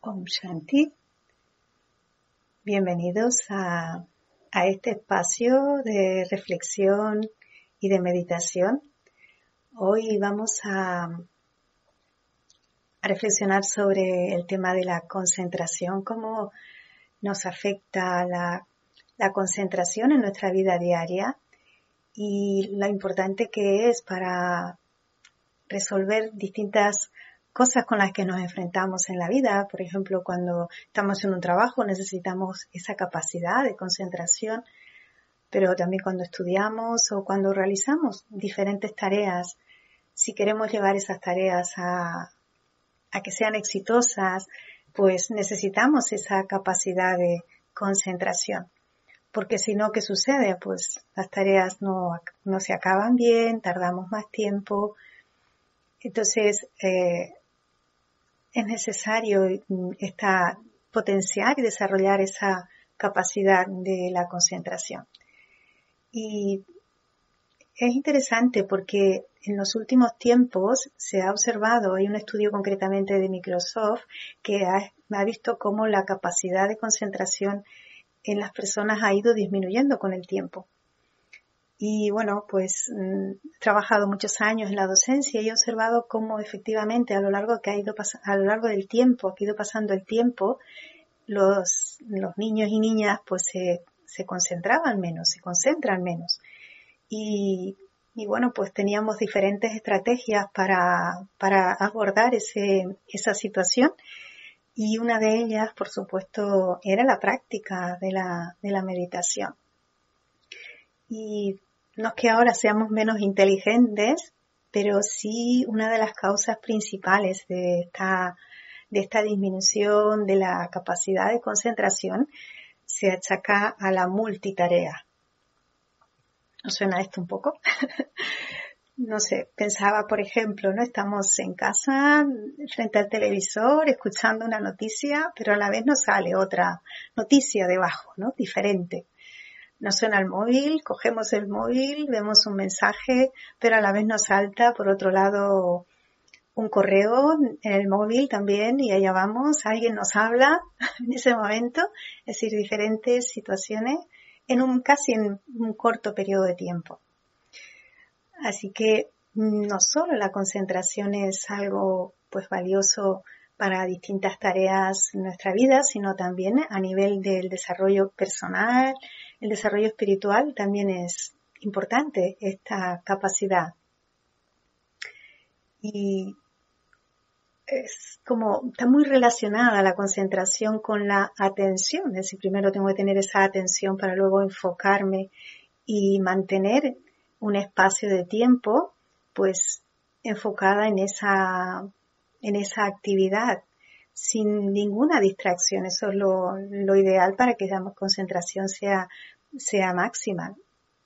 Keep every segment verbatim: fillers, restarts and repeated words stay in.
Om Shanti. Bienvenidos a, a este espacio de reflexión y de meditación. Hoy vamos a, a reflexionar sobre el tema de la concentración, cómo nos afecta la, la concentración en nuestra vida diaria y lo importante que es para resolver distintas cosas con las que nos enfrentamos en la vida. Por ejemplo, cuando estamos en un trabajo necesitamos esa capacidad de concentración, pero también cuando estudiamos o cuando realizamos diferentes tareas, si queremos llevar esas tareas a, a que sean exitosas, pues necesitamos esa capacidad de concentración. Porque si no, ¿qué sucede? Pues las tareas no, no se acaban bien, tardamos más tiempo. Entonces, eh, es necesario esta, potenciar y desarrollar esa capacidad de la concentración. Y es interesante porque en los últimos tiempos se ha observado, hay un estudio concretamente de Microsoft que ha, ha visto cómo la capacidad de concentración en las personas ha ido disminuyendo con el tiempo. Y bueno, pues he trabajado muchos años en la docencia y he observado cómo efectivamente a lo largo que ha ido pas- a lo largo del tiempo, que ha ido pasando el tiempo, los, los niños y niñas pues se, se concentraban menos, se concentran menos. Y, y bueno, pues teníamos diferentes estrategias para, para abordar ese, esa situación. Y una de ellas, por supuesto, era la práctica de la, de la meditación. Y no es que ahora seamos menos inteligentes, pero sí una de las causas principales de esta, de esta disminución de la capacidad de concentración se achaca a la multitarea. ¿Os suena esto un poco? No sé, pensaba, por ejemplo, ¿no? Estamos en casa, frente al televisor, escuchando una noticia, pero a la vez nos sale otra noticia debajo, ¿no? Diferente. Nos suena el móvil, cogemos el móvil, vemos un mensaje, pero a la vez nos salta, por otro lado, un correo en el móvil también y allá vamos, alguien nos habla en ese momento, es decir, diferentes situaciones en un casi en un corto periodo de tiempo. Así que no solo la concentración es algo pues valioso para distintas tareas en nuestra vida, sino también a nivel del desarrollo personal, el desarrollo espiritual también es importante esta capacidad. Y es como, está muy relacionada la concentración con la atención. Es decir, primero tengo que tener esa atención para luego enfocarme y mantener un espacio de tiempo, pues, enfocada en esa, en esa actividad, sin ninguna distracción. Eso es lo, lo ideal para que la concentración sea, sea máxima.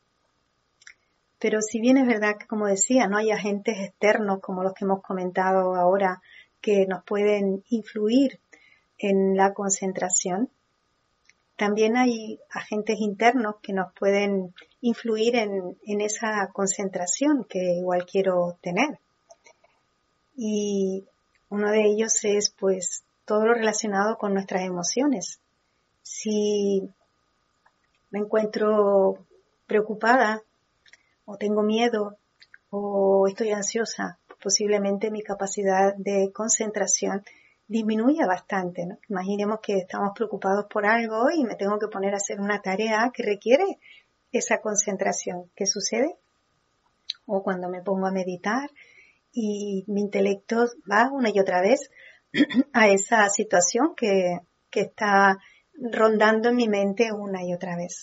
Pero si bien es verdad que, como decía, no hay agentes externos como los que hemos comentado ahora que nos pueden influir en la concentración, también hay agentes internos que nos pueden influir en, en esa concentración que igual quiero tener. Y uno de ellos es pues todo lo relacionado con nuestras emociones. Si me encuentro preocupada o tengo miedo o estoy ansiosa, posiblemente mi capacidad de concentración disminuye bastante, ¿no? Imaginemos que estamos preocupados por algo y me tengo que poner a hacer una tarea que requiere esa concentración. ¿Qué sucede? O cuando me pongo a meditar y mi intelecto va una y otra vez a esa situación que, que está rondando en mi mente una y otra vez.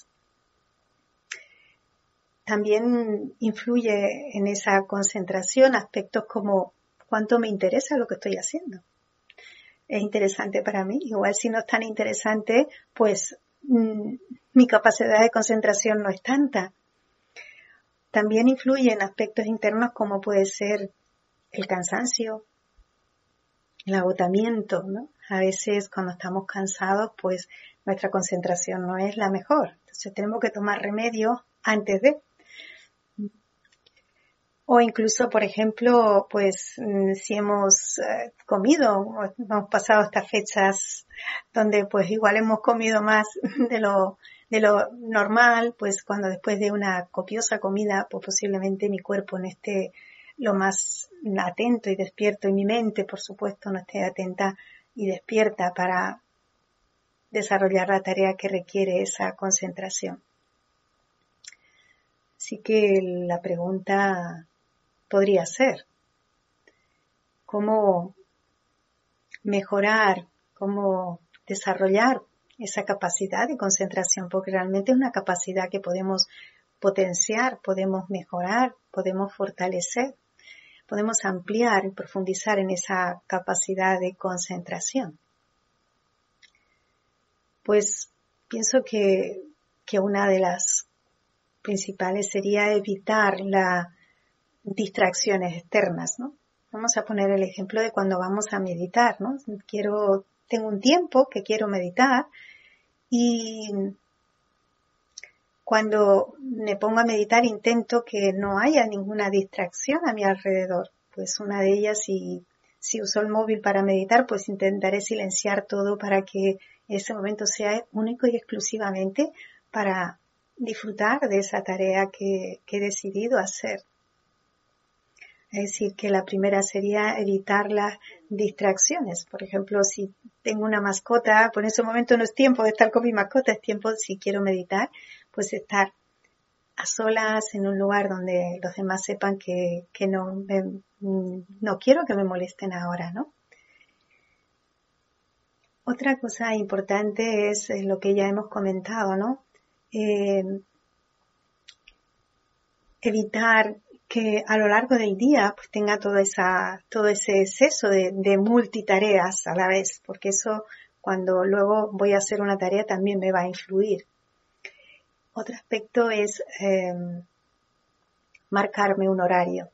También influye en esa concentración aspectos como cuánto me interesa lo que estoy haciendo. Es interesante para mí. Igual si no es tan interesante, pues mmm, mi capacidad de concentración no es tanta. También influye en aspectos internos como puede ser el cansancio, el agotamiento, ¿no? A veces cuando estamos cansados, pues nuestra concentración no es la mejor. Entonces tenemos que tomar remedio antes de. O incluso, por ejemplo, pues si hemos eh, comido, hemos pasado estas fechas donde pues igual hemos comido más de lo, de lo normal, pues cuando después de una copiosa comida, pues posiblemente mi cuerpo no esté lo más atento y despierto y mi mente, por supuesto, no esté atenta y despierta para desarrollar la tarea que requiere esa concentración. Así que la pregunta podría ser, ¿cómo mejorar, cómo desarrollar esa capacidad de concentración? Porque realmente es una capacidad que podemos potenciar, podemos mejorar, podemos fortalecer, podemos ampliar y profundizar en esa capacidad de concentración. Pues pienso que, que una de las principales sería evitar las distracciones externas, ¿no? Vamos a poner el ejemplo de cuando vamos a meditar, ¿no? Quiero, tengo un tiempo que quiero meditar y cuando me pongo a meditar intento que no haya ninguna distracción a mi alrededor. Pues una de ellas, si, si uso el móvil para meditar, pues intentaré silenciar todo para que ese momento sea único y exclusivamente para disfrutar de esa tarea que, que he decidido hacer. Es decir, que la primera sería evitar las distracciones. Por ejemplo, si tengo una mascota, pues en ese momento no es tiempo de estar con mi mascota, es tiempo, si quiero meditar, pues estar a solas en un lugar donde los demás sepan que, que no, me, no quiero que me molesten ahora, ¿no? Otra cosa importante es lo que ya hemos comentado, ¿no? Eh, evitar que a lo largo del día pues tenga toda esa, todo ese exceso de, de multitareas a la vez, porque eso cuando luego voy a hacer una tarea también me va a influir. Otro aspecto es eh, marcarme un horario.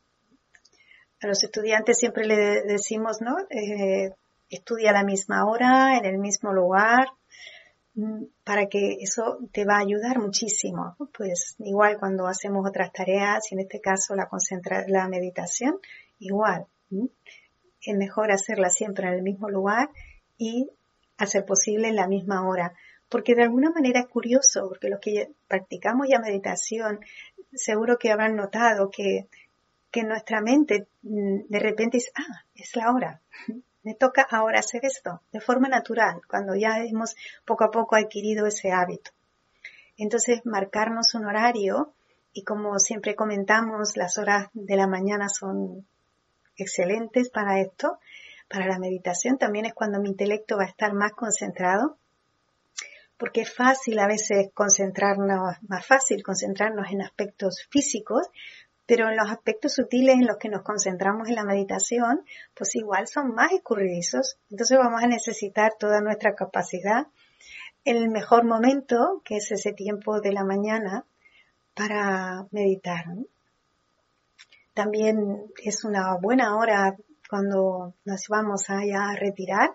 A los estudiantes siempre le decimos, ¿no? Eh, estudia a la misma hora, en el mismo lugar, para que eso te va a ayudar muchísimo. Pues igual cuando hacemos otras tareas, y en este caso la concentra- la meditación, igual. ¿sí? Es mejor hacerla siempre en el mismo lugar y hacer posible en la misma hora. Porque de alguna manera es curioso, porque los que practicamos ya meditación, seguro que habrán notado que, que nuestra mente de repente dice, ah, es la hora. Me toca ahora hacer esto, de forma natural, cuando ya hemos poco a poco adquirido ese hábito. Entonces, marcarnos un horario, y como siempre comentamos, las horas de la mañana son excelentes para esto, para la meditación. También es cuando mi intelecto va a estar más concentrado, porque es fácil a veces concentrarnos, más fácil concentrarnos en aspectos físicos, pero en los aspectos sutiles en los que nos concentramos en la meditación, pues igual son más escurridizos. Entonces vamos a necesitar toda nuestra capacidad en el mejor momento, que es ese tiempo de la mañana, para meditar. ¿no? También es una buena hora cuando nos vamos allá a retirar,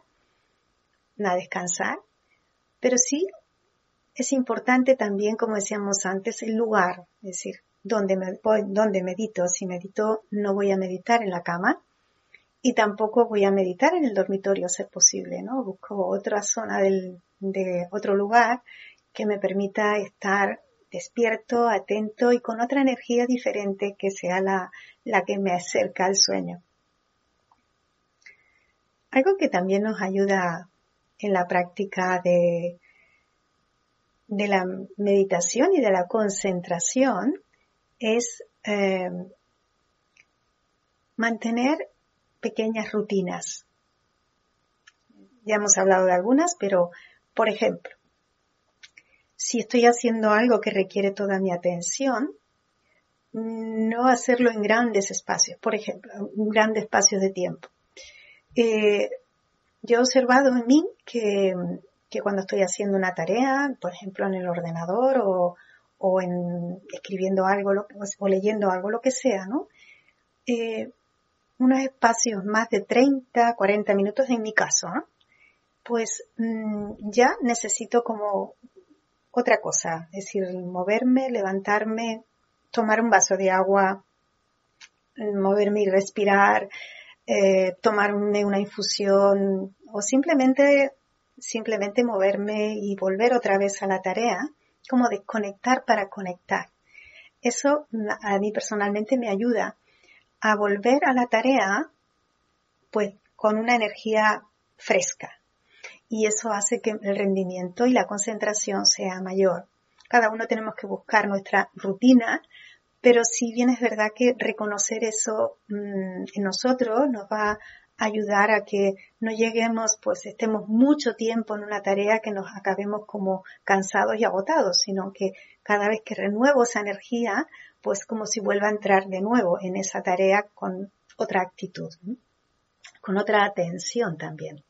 a descansar, pero sí es importante también, como decíamos antes, el lugar, es decir, donde, me, donde medito. Si medito, no voy a meditar en la cama y tampoco voy a meditar en el dormitorio, a ser posible, ¿no? Busco otra zona del, de otro lugar que me permita estar despierto, atento y con otra energía diferente que sea la, la que me acerca al sueño. Algo que también nos ayuda en la práctica de, de la meditación y de la concentración es eh, mantener pequeñas rutinas. Ya hemos hablado de algunas, pero por ejemplo, si estoy haciendo algo que requiere toda mi atención, no hacerlo en grandes espacios, por ejemplo, en grandes espacios de tiempo. Eh, yo he observado en mí que, que cuando estoy haciendo una tarea, por ejemplo en el ordenador o o en escribiendo algo o leyendo algo, lo que sea, ¿no? Eh, unos espacios más de treinta, cuarenta minutos en mi caso, ¿no? Pues mmm, ya necesito como otra cosa, es decir, moverme, levantarme, tomar un vaso de agua, moverme y respirar, eh, tomarme una infusión o simplemente, simplemente moverme y volver otra vez a la tarea, como desconectar para conectar. Eso a mí personalmente me ayuda a volver a la tarea pues con una energía fresca. Y eso hace que el rendimiento y la concentración sea mayor. Cada uno tenemos que buscar nuestra rutina, pero si bien es verdad que reconocer eso mmm, en nosotros nos va a ayudar a que no lleguemos, pues estemos mucho tiempo en una tarea que nos acabemos como cansados y agotados, sino que cada vez que renuevo esa energía, pues como si vuelva a entrar de nuevo en esa tarea con otra actitud, ¿no? Con otra atención también.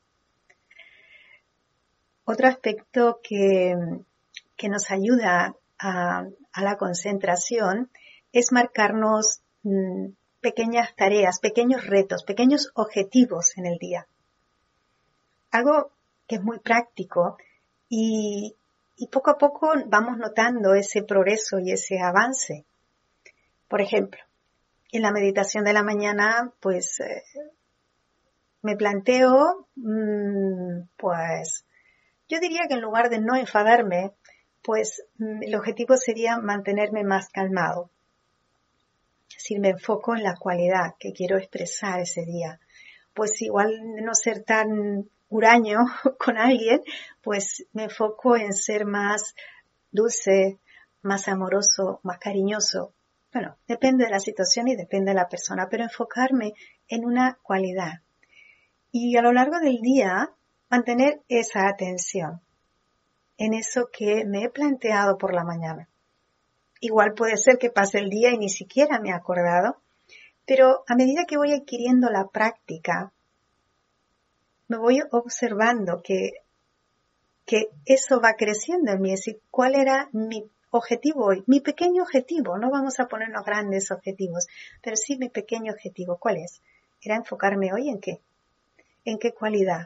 Otro aspecto que, que nos ayuda a, a la concentración es marcarnos mmm, pequeñas tareas, pequeños retos, pequeños objetivos en el día. Algo que es muy práctico y, y poco a poco vamos notando ese progreso y ese avance. Por ejemplo, en la meditación de la mañana, pues eh, me planteo, mmm, pues yo diría que en lugar de no enfadarme, pues mmm, el objetivo sería mantenerme más calmado. Es decir, me enfoco en la cualidad que quiero expresar ese día. Pues igual de no ser tan huraño con alguien, pues me enfoco en ser más dulce, más amoroso, más cariñoso. Bueno, depende de la situación y depende de la persona, pero enfocarme en una cualidad. Y a lo largo del día, mantener esa atención en eso que me he planteado por la mañana. Igual puede ser que pase el día y ni siquiera me he acordado, pero a medida que voy adquiriendo la práctica, me voy observando que, que eso va creciendo en mí. Es decir, ¿cuál era mi objetivo hoy? Mi pequeño objetivo. No vamos a ponernos grandes objetivos, pero sí mi pequeño objetivo. ¿Cuál es? Era enfocarme hoy en qué. ¿En qué cualidad?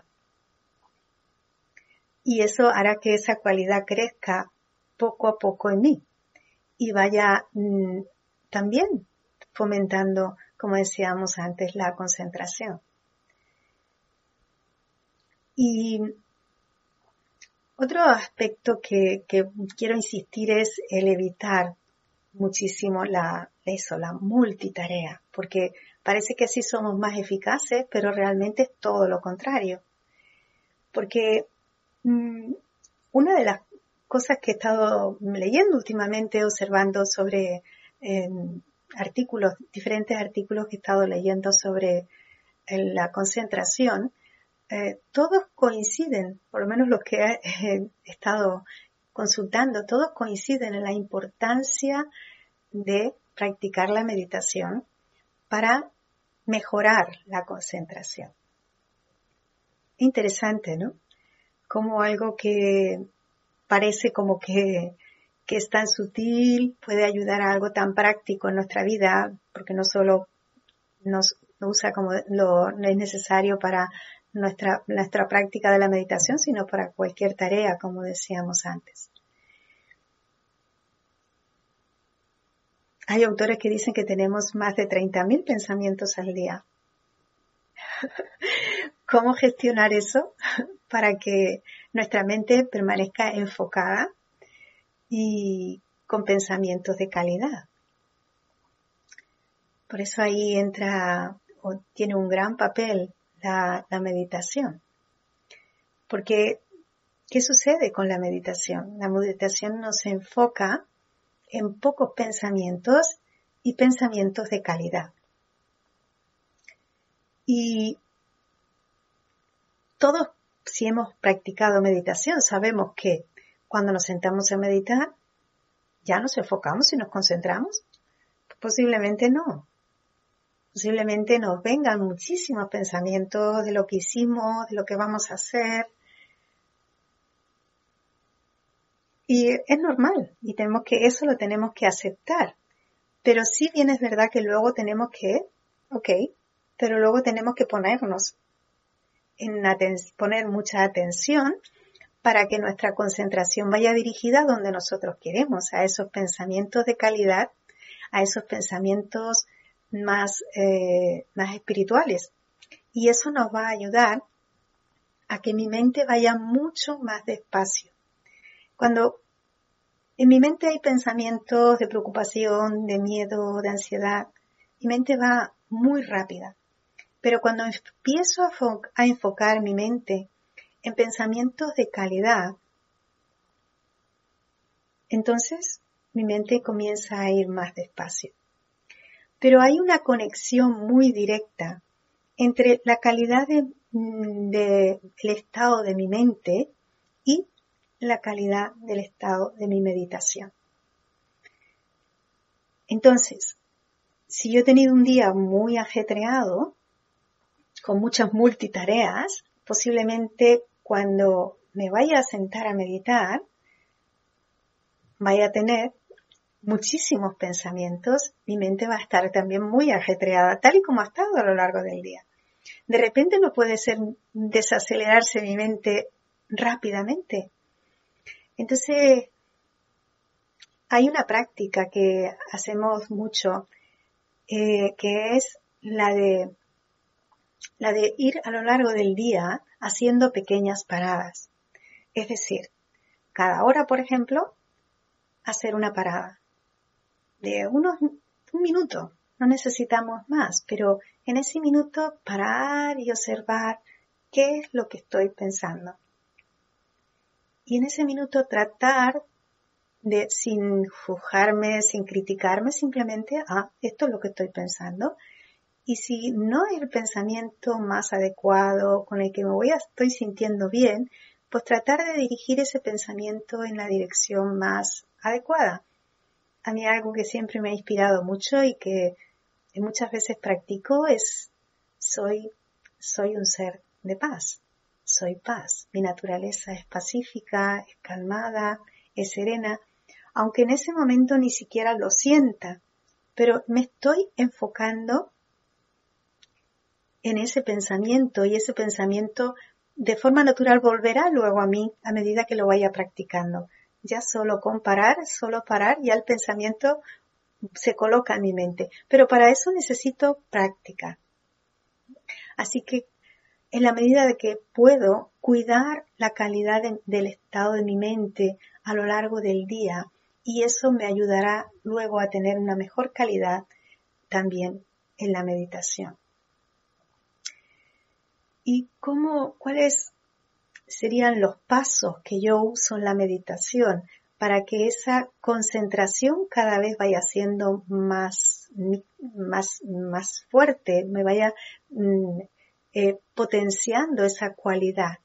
Y eso hará que esa cualidad crezca poco a poco en mí y vaya mmm, también fomentando, como decíamos antes, la concentración. Y otro aspecto que, que quiero insistir es el evitar muchísimo la, eso, la multitarea, porque parece que así somos más eficaces, pero realmente es todo lo contrario. Porque mmm, una de las cosas que he estado leyendo últimamente, observando sobre eh, artículos, diferentes artículos que he estado leyendo sobre eh, la concentración, eh, todos coinciden, por lo menos los que he eh, estado consultando, todos coinciden en la importancia de practicar la meditación para mejorar la concentración. Interesante, ¿no? Como algo que parece como que, que es tan sutil, puede ayudar a algo tan práctico en nuestra vida, porque no solo nos usa como lo, lo es necesario para nuestra, nuestra práctica de la meditación, sino para cualquier tarea, como decíamos antes. Hay autores que dicen que tenemos más de treinta mil pensamientos al día. ¿Cómo gestionar eso para que nuestra mente permanezca enfocada y con pensamientos de calidad? Por eso ahí entra o tiene un gran papel la, la meditación. Porque, ¿qué sucede con la meditación? La meditación nos enfoca en pocos pensamientos y pensamientos de calidad. Y todos, si hemos practicado meditación, sabemos que cuando nos sentamos a meditar, ¿ya nos enfocamos y nos concentramos? Posiblemente no. Posiblemente nos vengan muchísimos pensamientos de lo que hicimos, de lo que vamos a hacer. Y es normal, y tenemos que, eso lo tenemos que aceptar. Pero sí bien es verdad que luego tenemos que, ok, pero luego tenemos que ponernos en aten- poner mucha atención para que nuestra concentración vaya dirigida a donde nosotros queremos, a esos pensamientos de calidad, a esos pensamientos más, eh, más espirituales. Y eso nos va a ayudar a que mi mente vaya mucho más despacio. Cuando en mi mente hay pensamientos de preocupación, de miedo, de ansiedad, mi mente va muy rápida. Pero cuando empiezo a, fo- a enfocar mi mente en pensamientos de calidad, entonces mi mente comienza a ir más despacio. Pero hay una conexión muy directa entre la calidad de, de, del estado de mi mente y la calidad del estado de mi meditación. Entonces, si yo he tenido un día muy ajetreado, con muchas multitareas, posiblemente cuando me vaya a sentar a meditar, vaya a tener muchísimos pensamientos, mi mente va a estar también muy ajetreada, tal y como ha estado a lo largo del día. De repente no puede ser desacelerarse mi mente rápidamente. Entonces, hay una práctica que hacemos mucho, eh, que es la de, la de ir a lo largo del día haciendo pequeñas paradas. Es decir, cada hora, por ejemplo, hacer una parada de unos un minuto. No necesitamos más, pero en ese minuto parar y observar qué es lo que estoy pensando. Y en ese minuto tratar de, sin juzgarme, sin criticarme, simplemente, ah, esto es lo que estoy pensando. Y si no es el pensamiento más adecuado, con el que me voy a, estoy sintiendo bien, pues tratar de dirigir ese pensamiento en la dirección más adecuada. A mí algo que siempre me ha inspirado mucho y que muchas veces practico es, soy, soy un ser de paz. Soy paz. Mi naturaleza es pacífica, es calmada, es serena, aunque en ese momento ni siquiera lo sienta, pero me estoy enfocando en ese pensamiento y ese pensamiento de forma natural volverá luego a mí a medida que lo vaya practicando. Ya solo con parar, solo parar, ya el pensamiento se coloca en mi mente. Pero para eso necesito práctica. Así que en la medida de que puedo cuidar la calidad de, del estado de mi mente a lo largo del día, y eso me ayudará luego a tener una mejor calidad también en la meditación. ¿Y cómo, cuáles serían los pasos que yo uso en la meditación para que esa concentración cada vez vaya siendo más, más, más fuerte, me vaya mm, eh, potenciando esa cualidad?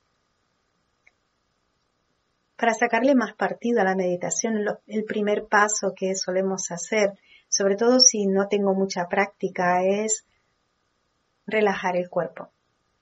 Para sacarle más partido a la meditación, lo, el primer paso que solemos hacer, sobre todo si no tengo mucha práctica, es relajar el cuerpo.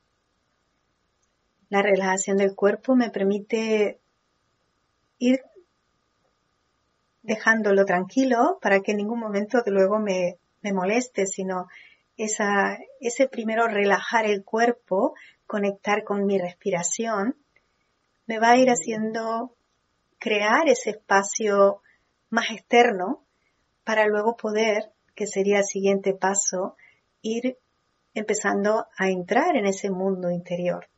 La relajación del cuerpo me permite ir dejándolo tranquilo para que en ningún momento de luego me, me moleste, sino esa, ese primero relajar el cuerpo, conectar con mi respiración, me va a ir haciendo crear ese espacio más externo para luego poder, que sería el siguiente paso, ir empezando a entrar en ese mundo interior.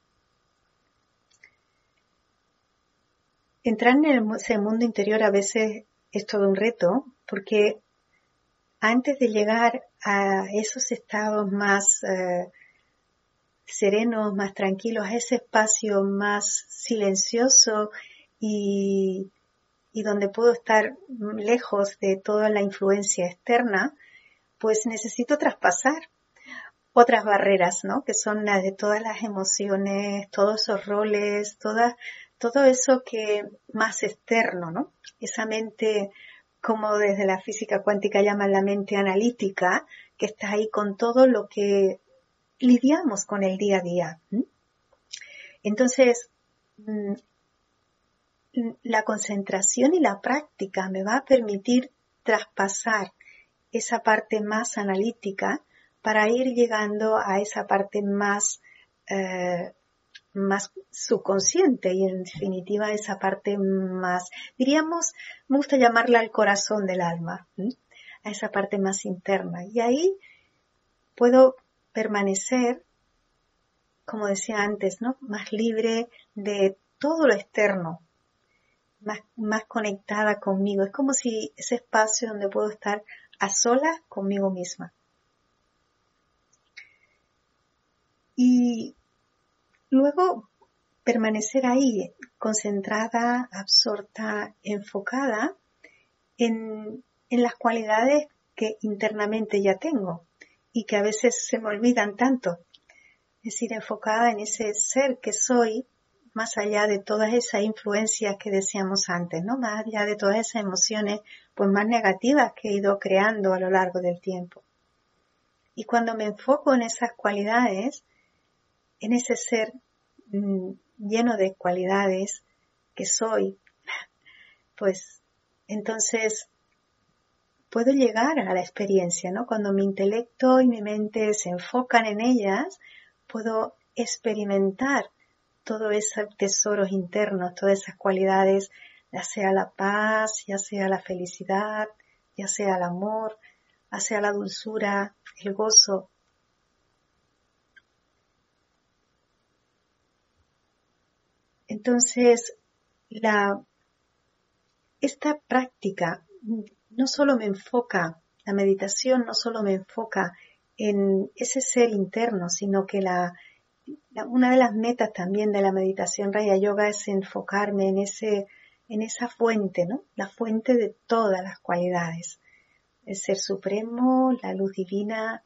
Entrar en ese mundo interior a veces es todo un reto, porque antes de llegar a esos estados más eh, serenos, más tranquilos, a ese espacio más silencioso y, y donde puedo estar lejos de toda la influencia externa, pues necesito traspasar otras barreras, ¿no? Que son las de todas las emociones, todos esos roles, todas todo eso que más externo, ¿no? Esa mente, como desde la física cuántica llaman la mente analítica, que está ahí con todo lo que lidiamos con el día a día. Entonces, la concentración y la práctica me va a permitir traspasar esa parte más analítica para ir llegando a esa parte más eh, más subconsciente y en definitiva esa parte más, diríamos, me gusta llamarla el corazón del alma, ¿sí? a esa parte más interna. Y ahí puedo permanecer, como decía antes, ¿no? Más libre de todo lo externo, más, más conectada conmigo. Es como si ese espacio donde puedo estar a solas conmigo misma. Y luego permanecer ahí, concentrada, absorta, enfocada en, en las cualidades que internamente ya tengo y que a veces se me olvidan tanto. Es decir, enfocada en ese ser que soy, más allá de todas esas influencias que decíamos antes, ¿no? Más allá de todas esas emociones, pues más negativas que he ido creando a lo largo del tiempo. Y cuando me enfoco en esas cualidades, en ese ser mmm, lleno de cualidades que soy, pues entonces puedo llegar a la experiencia, ¿no? Cuando mi intelecto y mi mente se enfocan en ellas, puedo experimentar todos esos tesoros internos, todas esas cualidades, ya sea la paz, ya sea la felicidad, ya sea el amor, ya sea la dulzura, el gozo. Entonces, la, esta práctica no solo me enfoca, la meditación no solo me enfoca en ese ser interno, sino que la, la, una de las metas también de la meditación Raya Yoga es enfocarme en ese, en esa fuente, ¿no? La fuente de todas las cualidades. El ser supremo, la luz divina.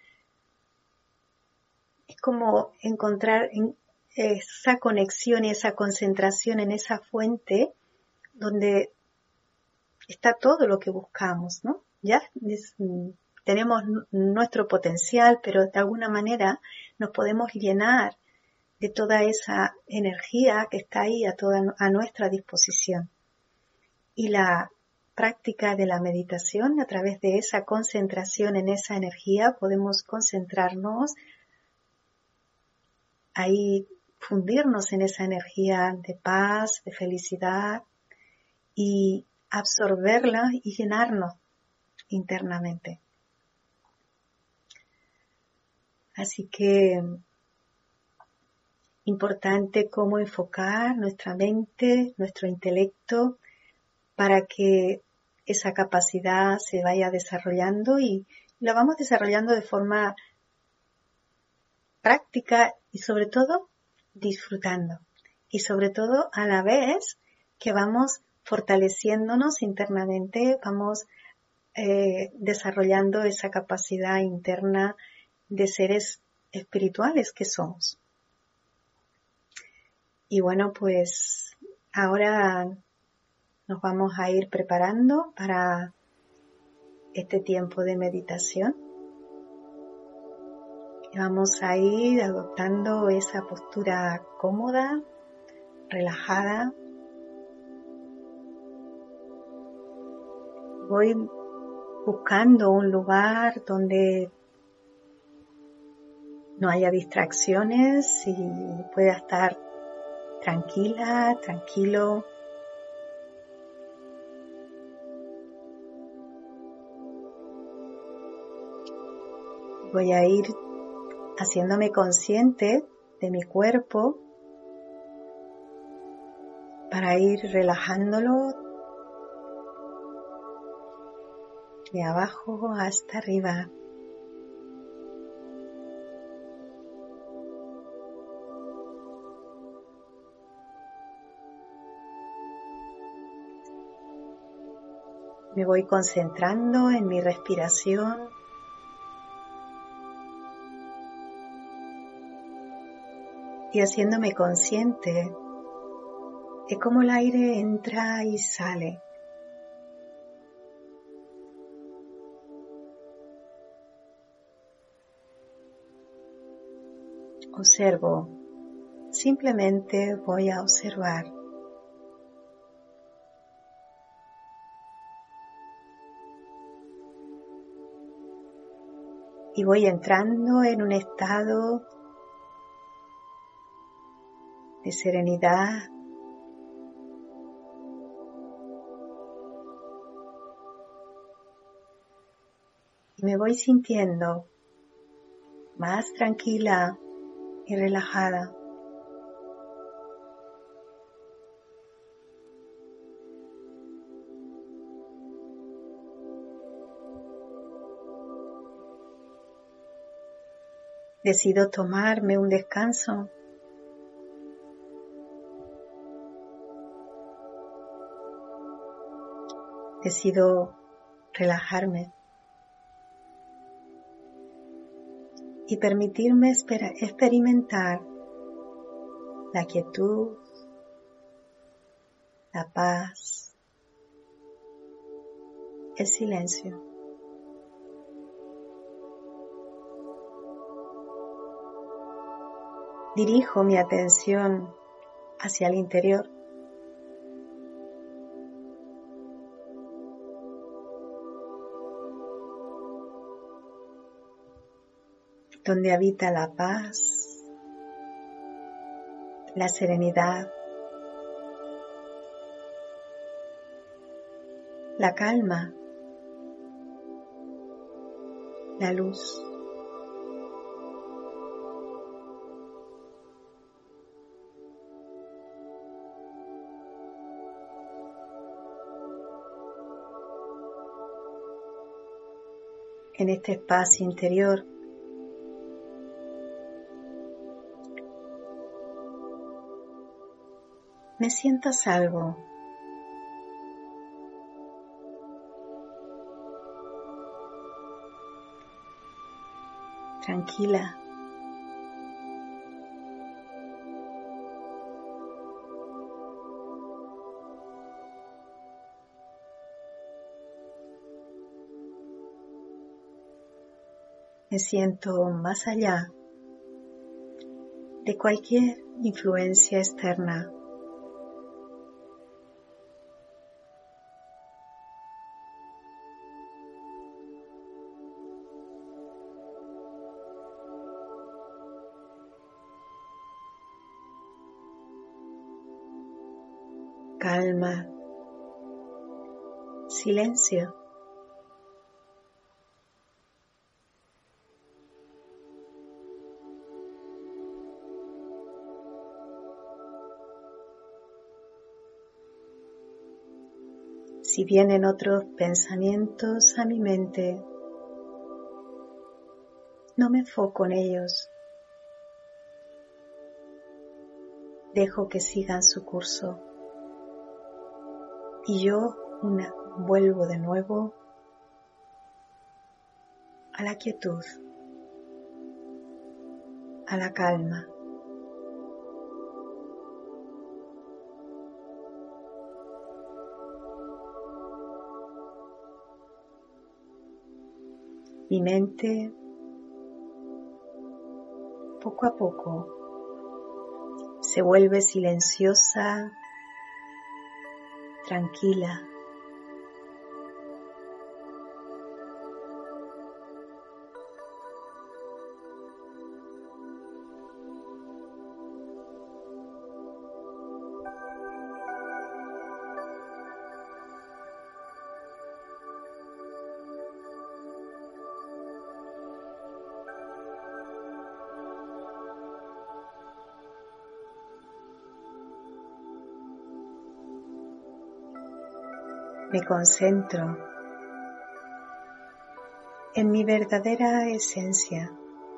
Es como encontrar esa conexión y esa concentración en esa fuente donde está todo lo que buscamos, ¿no? Ya es, tenemos nuestro potencial, pero de alguna manera nos podemos llenar de toda esa energía que está ahí a, toda, a nuestra disposición. Y la práctica de la meditación, a través de esa concentración en esa energía, podemos concentrarnos ahí, fundirnos en esa energía de paz, de felicidad y absorberla y llenarnos internamente. Así que importante cómo enfocar nuestra mente, nuestro intelecto para que esa capacidad se vaya desarrollando y la vamos desarrollando de forma práctica y sobre todo disfrutando y sobre todo a la vez que vamos fortaleciéndonos internamente, vamos eh, desarrollando esa capacidad interna de seres espirituales que somos. Y bueno, pues ahora nos vamos a ir preparando para este tiempo de meditación. Y vamos a ir adoptando esa postura cómoda, relajada. Voy buscando un lugar donde no haya distracciones y pueda estar tranquila, tranquilo. Voy a ir haciéndome consciente de mi cuerpo para ir relajándolo de abajo hasta arriba. Me voy concentrando en mi respiración. Y haciéndome consciente de cómo el aire entra y sale. Observo, simplemente voy a observar. Y voy entrando en un estado de serenidad, me voy sintiendo más tranquila y relajada. Decido tomarme un descanso. Decido relajarme y permitirme esper- experimentar la quietud, la paz, el silencio. Dirijo mi atención hacia el interior. Donde habita la paz, la serenidad, la calma, la luz. En este espacio interior me siento a salvo. Tranquila. Me siento más allá de cualquier influencia externa. Calma, silencio. Si vienen otros pensamientos a mi mente, no me enfoco en ellos. Dejo que sigan su curso. Y yo una, vuelvo de nuevo a la quietud, a la calma. Mi mente, poco a poco, se vuelve silenciosa, tranquila. Me concentro en mi verdadera esencia.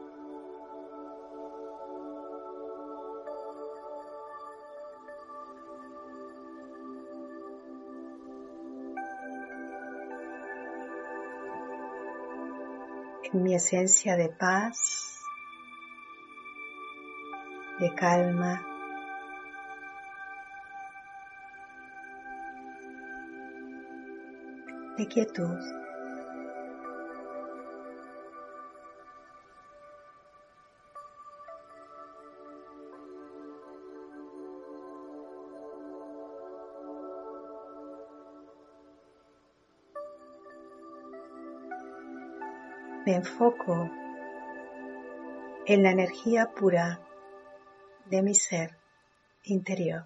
En mi esencia de paz, de calma, de quietud. Me enfoco en la energía pura de mi ser interior.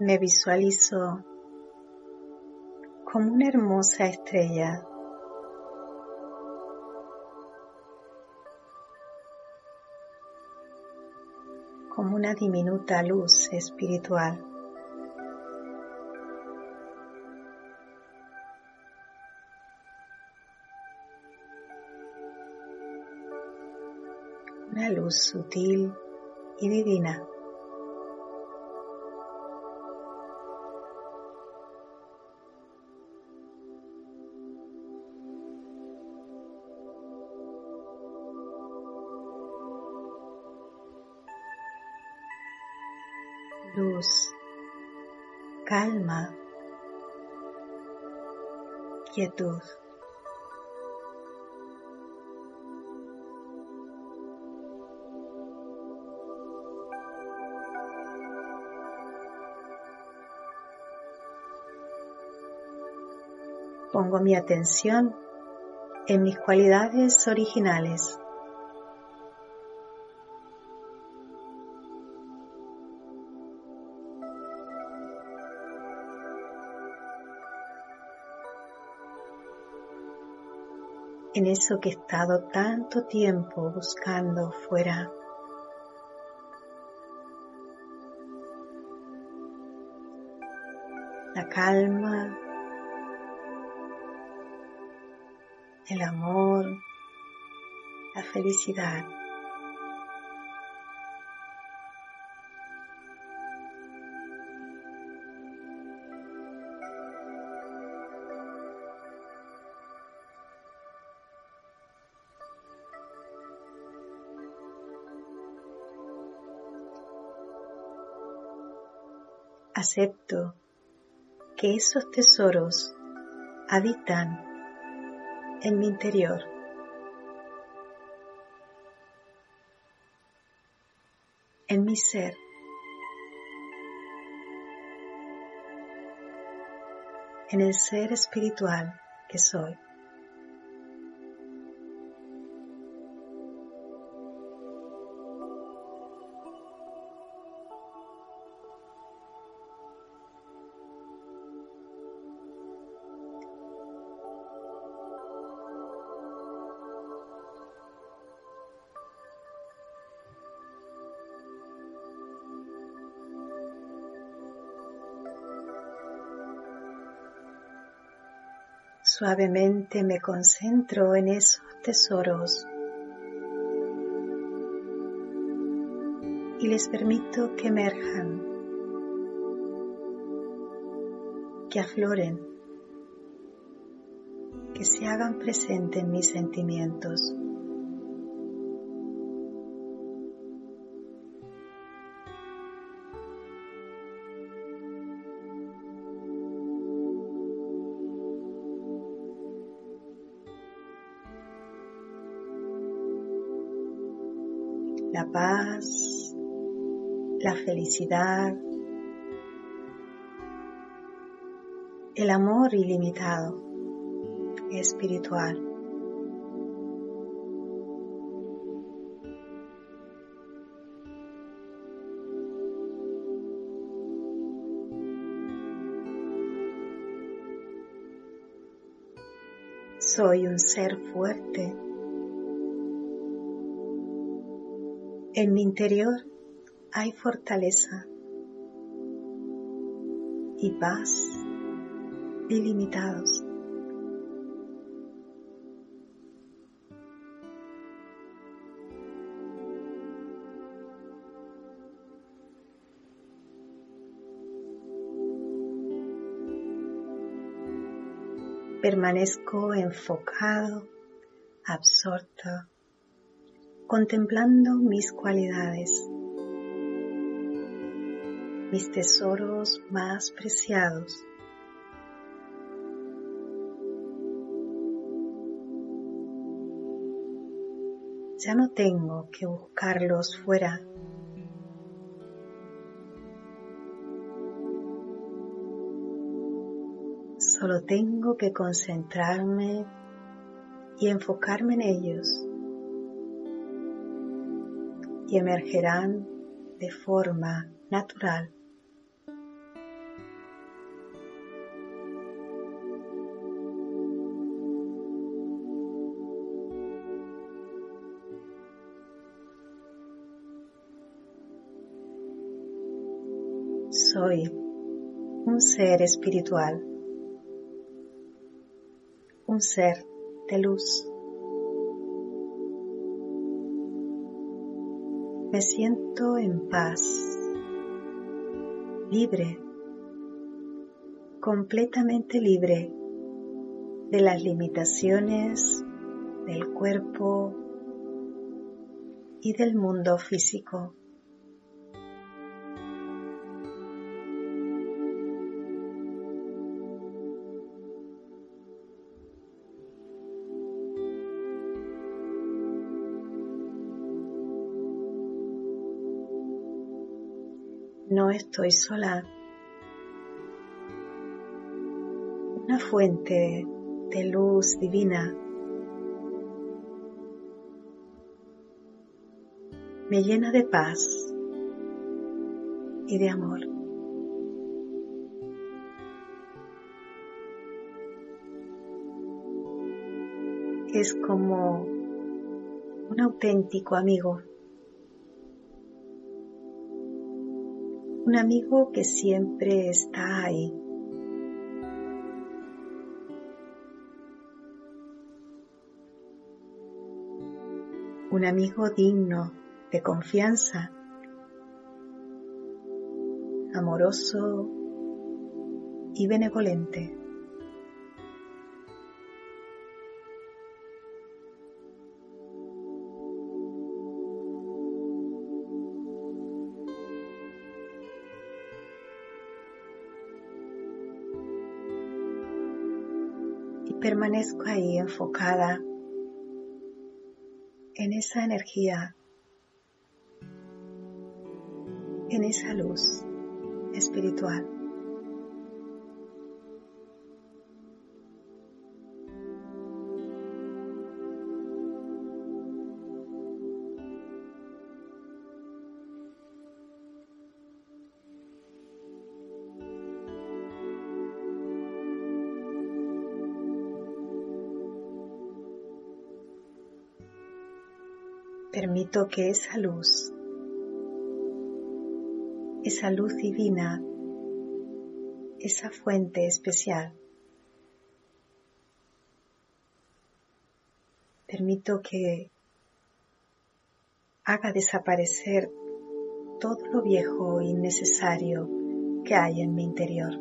Me visualizo como una hermosa estrella, como una diminuta luz espiritual. Una luz sutil y divina. Luz, calma, quietud. Pongo mi atención en mis cualidades originales. En eso que he estado tanto tiempo buscando fuera. La calma, el amor, la felicidad. Acepto que esos tesoros habitan en mi interior. En mi ser. En el ser espiritual que soy. Suavemente me concentro en esos tesoros y les permito que emerjan, que afloren, que se hagan presentes en mis sentimientos. La paz, la felicidad, el amor ilimitado, espiritual. Soy un ser fuerte. En mi interior hay fortaleza y paz ilimitados. Permanezco enfocado, absorto, contemplando mis cualidades, mis tesoros más preciados. Ya no tengo que buscarlos fuera. Solo tengo que concentrarme y enfocarme en ellos y emergerán de forma natural. Soy un ser espiritual, un ser de luz. Me siento en paz, libre, completamente libre de las limitaciones del cuerpo y del mundo físico. No estoy sola. Una fuente de luz divina me llena de paz y de amor. Es como un auténtico amigo. Un amigo que siempre está ahí. Un amigo digno de confianza, amoroso y benevolente. Y permanezco ahí enfocada en esa energía, en esa luz espiritual. Permito que esa luz, esa luz divina, esa fuente especial, permito que haga desaparecer todo lo viejo e innecesario que hay en mi interior.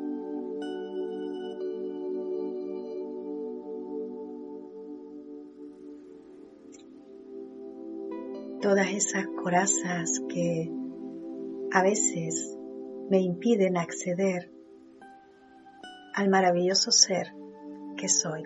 Todas esas corazas que a veces me impiden acceder al maravilloso ser que soy.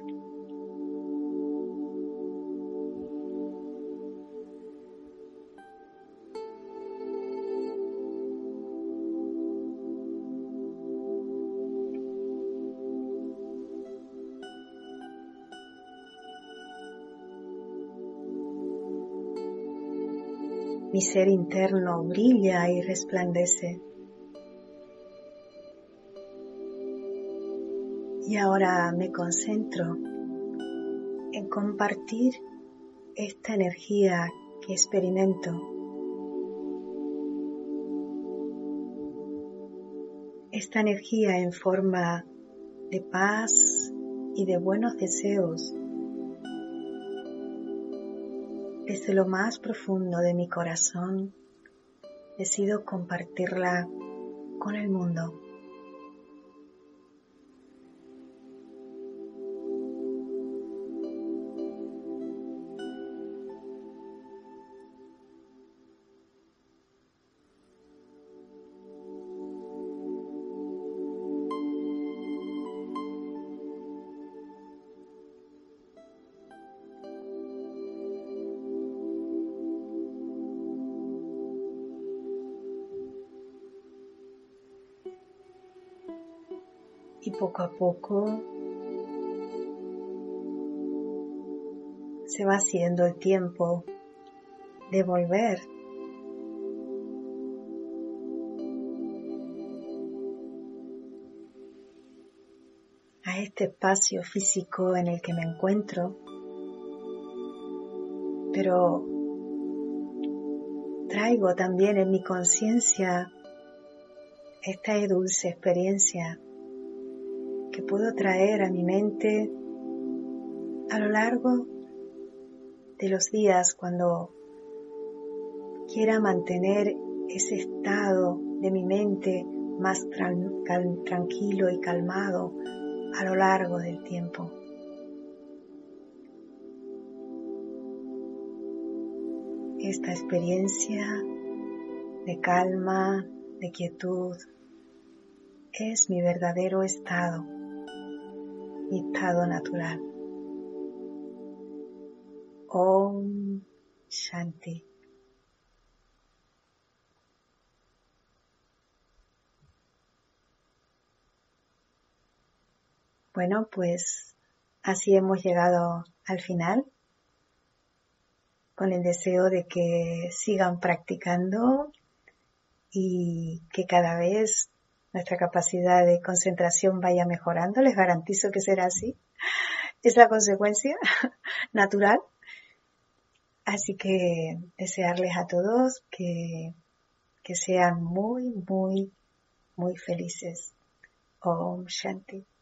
Mi ser interno brilla y resplandece. Y ahora me concentro en compartir esta energía que experimento. Esta energía en forma de paz y de buenos deseos. Desde lo más profundo de mi corazón, decido compartirla con el mundo. Y poco a poco se va haciendo el tiempo de volver a este espacio físico en el que me encuentro, pero traigo también en mi conciencia esta dulce experiencia que puedo traer a mi mente a lo largo de los días cuando quiera mantener ese estado de mi mente más tran- cal- tranquilo y calmado a lo largo del tiempo. Esta experiencia de calma, de quietud, es mi verdadero estado, mi estado natural. Om Shanti. Bueno, pues así hemos llegado al final, con el deseo de que sigan practicando y que cada vez nuestra capacidad de concentración vaya mejorando. Les garantizo que será así. Es la consecuencia natural. Así que desearles a todos que, que sean muy, muy, muy felices. Om Shanti.